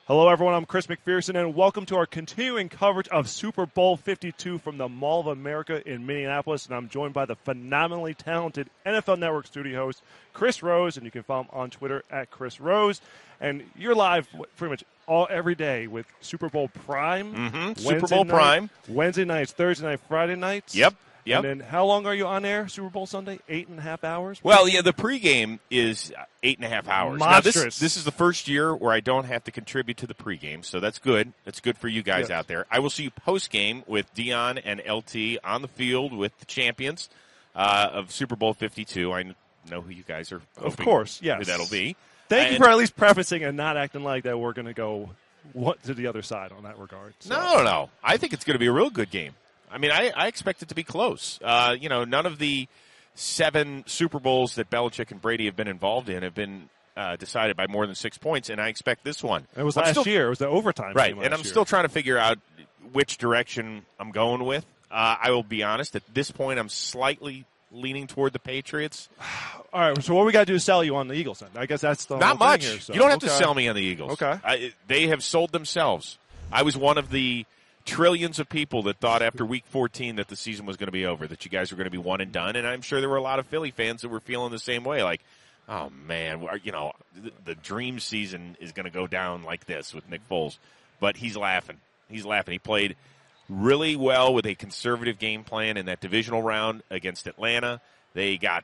Hello, everyone. I'm Chris McPherson, and welcome to our continuing coverage of Super Bowl 52 from the Mall of America in Minneapolis. And I'm joined by the phenomenally talented NFL Network studio host, Chris Rose, and you can follow him on Twitter at Chris Rose. And you're live pretty much every day with Super Bowl Prime. Super Bowl Prime. Wednesday nights, Thursday night, Friday nights. Yep. And then how long are you on air, Super Bowl Sunday? 8.5 hours? Well, yeah, the pregame is 8.5 hours. Monstrous. Now, this is the first year where I don't have to contribute to the pregame, so that's good. That's good for you guys out there. I will see you postgame with Dion and LT on the field with the champions of Super Bowl 52. I know who you guys are hoping Of course, yes. who that'll be. Thank you for at least prefacing and not acting like that we're going to go to the other side on that regard. So. No. I think it's going to be a real good game. I mean, I expect it to be close. None of the 7 Super Bowls that Belichick and Brady have been involved in have been decided by more than 6 points, and I expect this one. It was last year. It was the overtime. Right, and I'm still trying to figure out which direction I'm going with. I will be honest, at this point, I'm slightly leaning toward the Patriots. All right, so what we got to do is sell you on the Eagles then. I guess that's the Not whole much. thing here, so. You don't have to sell me on the Eagles. Okay. They have sold themselves. I was one of the trillions of people that thought after Week 14 that the season was going to be over, that you guys were going to be one and done, and I'm sure there were a lot of Philly fans that were feeling the same way, like, oh, man, the dream season is going to go down like this with Nick Foles. But he's laughing. He's laughing. He played really well with a conservative game plan in that divisional round against Atlanta. They got,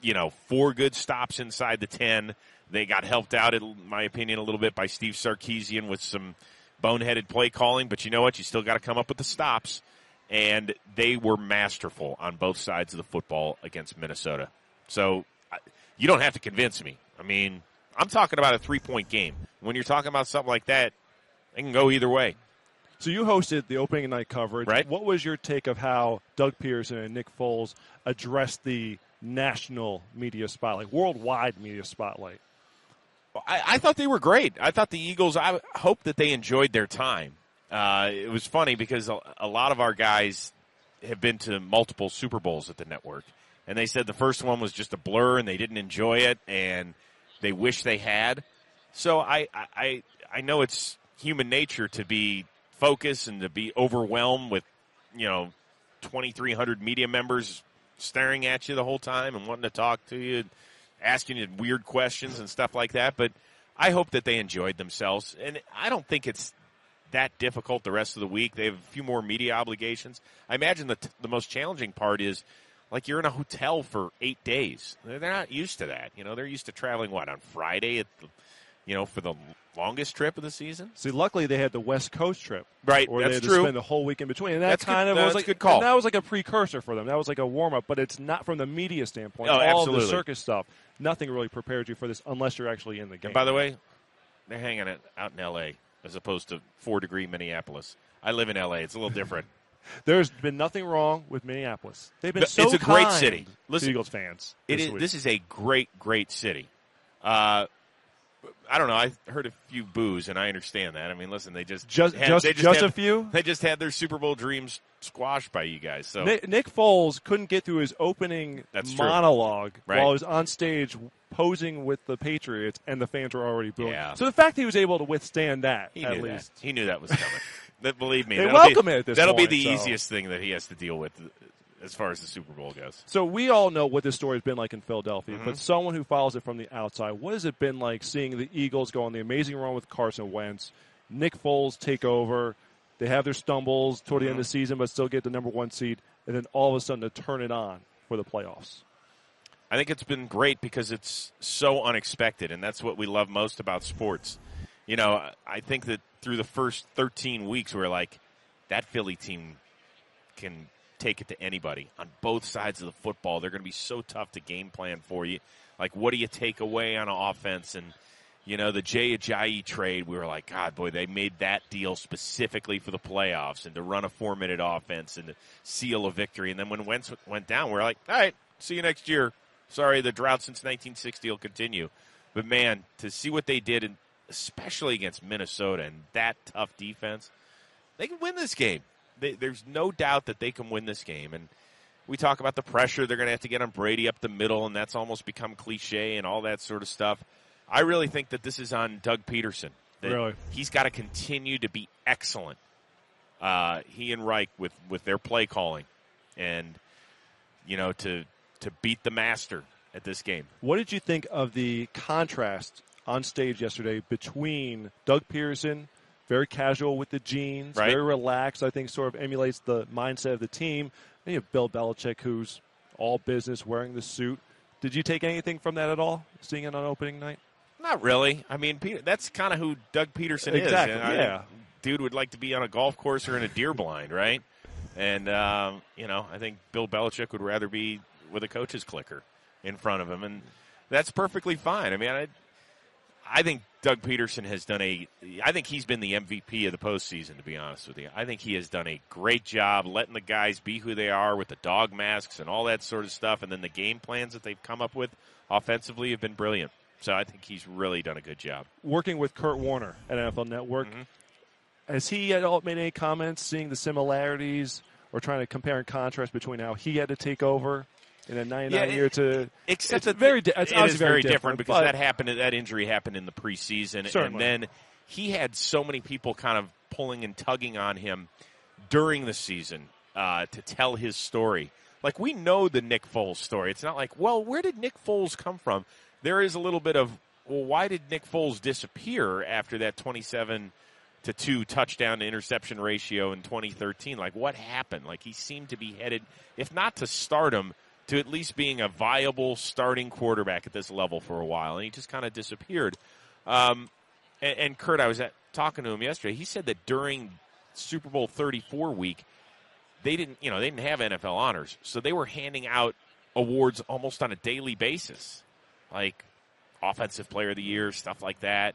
4 good stops inside the 10. They got helped out, in my opinion, a little bit by Steve Sarkisian with some boneheaded play calling, but you know what? You still got to come up with the stops. And they were masterful on both sides of the football against Minnesota. So you don't have to convince me. I mean, I'm talking about a 3-point game. When you're talking about something like that, it can go either way. So you hosted the opening night coverage. Right. What was your take of how Doug Peterson and Nick Foles addressed the national media spotlight, worldwide media spotlight? I thought they were great. I thought the Eagles, I hope that they enjoyed their time. It was funny because a lot of our guys have been to multiple Super Bowls at the network. And they said the first one was just a blur and they didn't enjoy it and they wish they had. So I know it's human nature to be focused and to be overwhelmed with, 2,300 media members staring at you the whole time and wanting to talk to you, asking you weird questions and stuff like that. But I hope that they enjoyed themselves. And I don't think it's that difficult the rest of the week. They have a few more media obligations. I imagine the most challenging part is, like, you're in a hotel for 8 days. They're not used to that. They're used to traveling, on Friday for the longest trip of the season? See, luckily they had the West Coast trip. Right, where that's they had to true. spend the whole week in between. And That's was like a good call. And that was like a precursor for them. That was like a warm-up, but it's not from the media standpoint. Oh, All absolutely. of the circus stuff, nothing really prepares you for this unless you're actually in the game. And by the way, they're hanging it out in L.A. as opposed to 4-degree Minneapolis. I live in L.A. It's a little different. There's been nothing wrong with Minneapolis. They've been It's a great city. Listen, Eagles fans. This is a great, great city. I don't know. I heard a few boos, and I understand that. I mean, listen, they just a few. They just had their Super Bowl dreams squashed by you guys. So Nick Foles couldn't get through his opening monologue while he was on stage posing with the Patriots, and the fans were already booing. Yeah. So the fact that he was able to withstand that, he knew that was coming. Believe me, they welcome it at this that'll point, be the easiest thing that he has to deal with as far as the Super Bowl goes. So we all know what this story has been like in Philadelphia, but someone who follows it from the outside, what has it been like seeing the Eagles go on the amazing run with Carson Wentz, Nick Foles take over, they have their stumbles toward the end of the season but still get the number 1 seed, and then all of a sudden to turn it on for the playoffs? I think it's been great because it's so unexpected, and that's what we love most about sports. I think that through the first 13 weeks, we're like, that Philly team can take it to anybody on both sides of the football. They're going to be so tough to game plan for you. Like, what do you take away on offense? And, the Jay Ajayi trade, we were like, God, boy, they made that deal specifically for the playoffs and to run a 4-minute offense and to seal a victory. And then when Wentz went down, we were like, all right, see you next year. Sorry, the drought since 1960 will continue. But, man, to see what they did, especially against Minnesota and that tough defense, they can win this game. There's no doubt that they can win this game. And we talk about the pressure they're going to have to get on Brady up the middle, and that's almost become cliche and all that sort of stuff. I really think that this is on Doug Peterson. that Really? he's got to continue to be excellent. He and Reich with their play calling, and to beat the master at this game. What did you think of the contrast on stage yesterday between Doug Peterson, very casual with the jeans, right, very relaxed, I think sort of emulates the mindset of the team, and you have Bill Belichick, who's all business, wearing the suit. Did you take anything from that at all, seeing it on opening night? Not really. I mean, that's kind of who Doug Peterson is. Exactly, And yeah. Dude would like to be on a golf course or in a deer blind, right? And, I think Bill Belichick would rather be with a coach's clicker in front of him, and that's perfectly fine. I mean, I think Doug Peterson has done I think he's been the MVP of the postseason, to be honest with you. I think he has done a great job letting the guys be who they are with the dog masks and all that sort of stuff, and then the game plans that they've come up with offensively have been brilliant. So I think he's really done a good job. Working with Kurt Warner at NFL Network, has he at all made any comments, seeing the similarities or trying to compare and contrast between how he had to take over in a 99 year to? Except it's it is very different because but that injury happened in the preseason, certainly. and then he had so many people kind of pulling and tugging on him during the season to tell his story. Like, we know the Nick Foles story. It's not like, well, where did Nick Foles come from? There is a little bit of, well, why did Nick Foles disappear after that 27-2 touchdown to interception ratio in 2013? Like, what happened? Like, he seemed to be headed, if not to stardom, to at least being a viable starting quarterback at this level for a while, and he just kind of disappeared. And Kurt, I was talking to him yesterday. He said that during Super Bowl 34 week, they didn't have NFL honors, so they were handing out awards almost on a daily basis, like Offensive Player of the Year, stuff like that.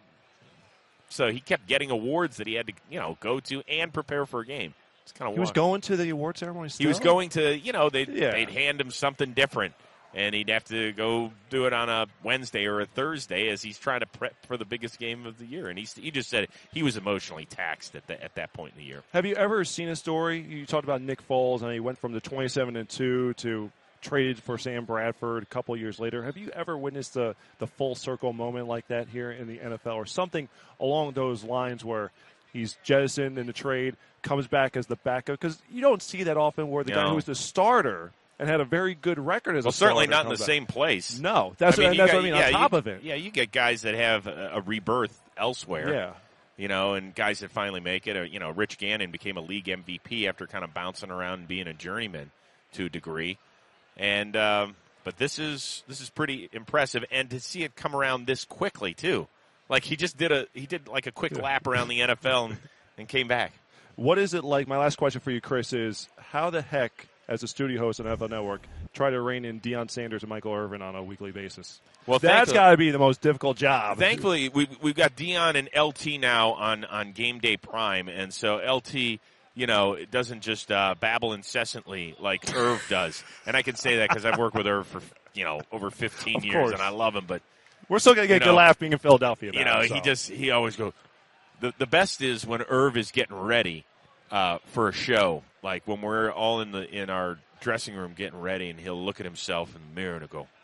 So he kept getting awards that he had to, go to and prepare for a game. It's kind of he was going to the award ceremony still? He was going to, they'd hand him something different, and he'd have to go do it on a Wednesday or a Thursday as he's trying to prep for the biggest game of the year. And he just said he was emotionally taxed at that point in the year. Have you ever seen a story? You talked about Nick Foles, and he went from the 27-2 to traded for Sam Bradford a couple years later. Have you ever witnessed the full circle moment like that here in the NFL, or something along those lines where he's jettisoned in the trade, comes back as the backup? Because you don't see that often where the guy who was the starter and had a very good record as a starter. Well, certainly not in the same place. No. That's what I mean, on top of it. Yeah, you get guys that have a rebirth elsewhere. Yeah. And guys that finally make it. Rich Gannon became a league MVP after kind of bouncing around and being a journeyman to a degree. And but this is pretty impressive, and to see it come around this quickly too. Like he did like a quick lap around the NFL and came back. What is it like? My last question for you, Chris, is how the heck, as a studio host on NFL Network, try to rein in Deion Sanders and Michael Irvin on a weekly basis? Well, that's got to be the most difficult job. Thankfully, we've got Deion and LT now on Game Day Prime, and so LT. It doesn't just babble incessantly like Irv does. And I can say that because I've worked with Irv for, over 15 of years, course. and I love him. But we're still going to get a good laugh being in Philadelphia. He always goes. The best is when Irv is getting ready for a show, like when we're all in our dressing room getting ready, and he'll look at himself in the mirror and go,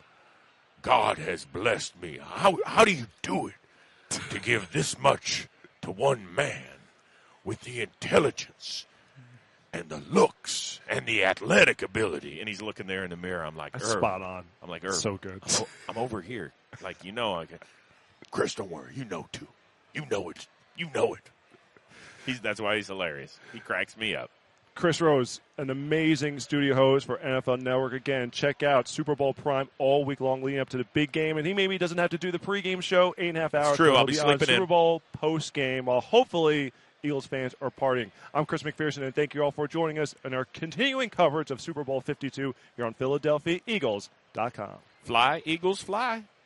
God has blessed me. How do you do it to give this much to one man? With the intelligence and the looks and the athletic ability. And he's looking there in the mirror. I'm like, Irv. Spot on. I'm like, Irv. So good. I'm over here. Like, Chris, don't worry. You know, too. You know it. You know it. That's why he's hilarious. He cracks me up. Chris Rose, an amazing studio host for NFL Network. Again, check out Super Bowl Prime all week long leading up to the big game. And he maybe doesn't have to do the pregame show, 8.5 hours. It's true. I'll be on sleeping in. Super Bowl post-game while hopefully Eagles fans are partying. I'm Chris McPherson, and thank you all for joining us in our continuing coverage of Super Bowl 52 here on PhiladelphiaEagles.com. Fly, Eagles, fly.